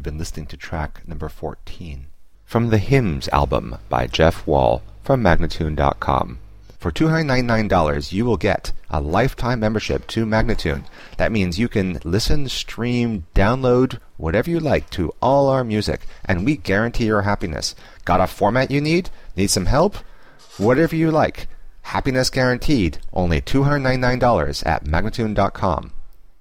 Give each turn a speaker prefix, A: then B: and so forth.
A: been listening to track number 14 from the Hymns album by Jeff Wall from Magnatune.com. For $299, you will get a lifetime membership to Magnatune. That means you can listen, stream, download, whatever you like to all our music, and we guarantee your happiness. Got a format you need? Need some help? Whatever you like. Happiness guaranteed. Only $299 at Magnatune.com.